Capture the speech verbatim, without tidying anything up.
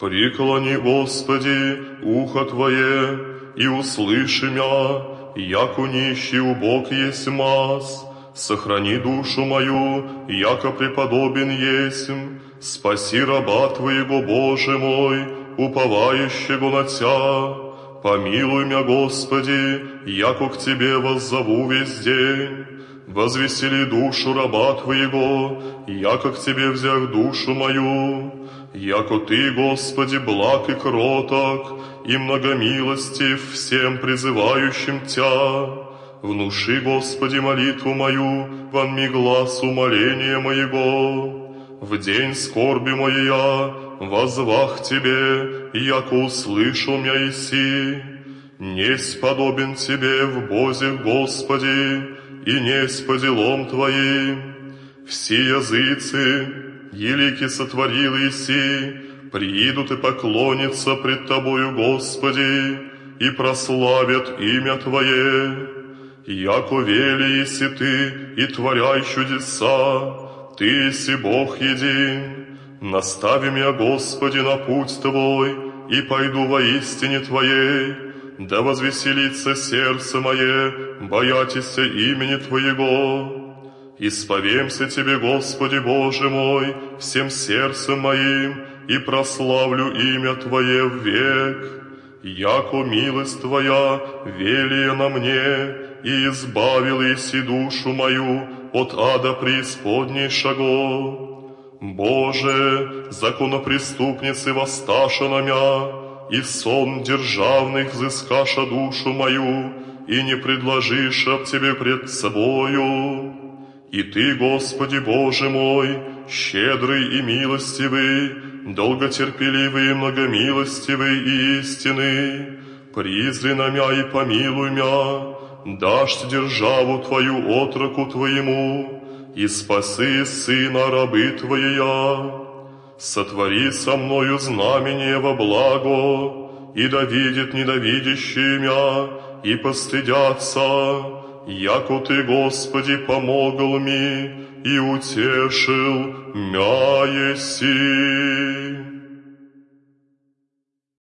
Преклони, Господи, ухо Твое, и услыши мя, яко нищий убог есть мас. Сохрани душу мою, яко преподобен есмь. Спаси раба Твоего, Боже мой, уповающего на Тя. Помилуй мя, Господи, яко к Тебе воззову весь день. Возвесели душу раба Твоего, яко к Тебе взял душу мою. Яко Ты, Господи, благ и кроток, и многомилостив всем призывающим Тя. Внуши, Господи, молитву мою, вонми глаз умоления моего. В день скорби моя воззвах Тебе, яко услышал мя иси. Несть подобен Тебе в Бозе, Господи, и несть по делам Твоим. Все языцы, елики сотворил иси, приидут и поклонятся пред Тобою, Господи, и прославят имя Твое. Яко вели еси Ты, и творяй чудеса, Ты еси Бог един. Настави меня, Господи, на путь Твой, и пойду во истине Твоей. Да возвеселится сердце мое, боятися имени Твоего. Исповемся Тебе, Господи Боже мой, всем сердцем моим, и прославлю имя Твое век. Яко милость Твоя велия на мне, и избавил еси душу мою от ада преисподнейшего. Боже, законопреступницы воссташа на мя, и в сон державных взыскаша душу мою, и не предложишь об Тебе пред собою. И Ты, Господи Боже мой, щедрый и милостивый, долготерпеливый и многомилостивый и истинный, призри на мя и помилуй мя, дашь державу Твою отроку Твоему, и спаси сына рабы Твоя. Сотвори со мною знамение во благо, и да видит недовидящие мя, и постыдятся, яко Ты, Господи, помогал ми, и утешил мя еси.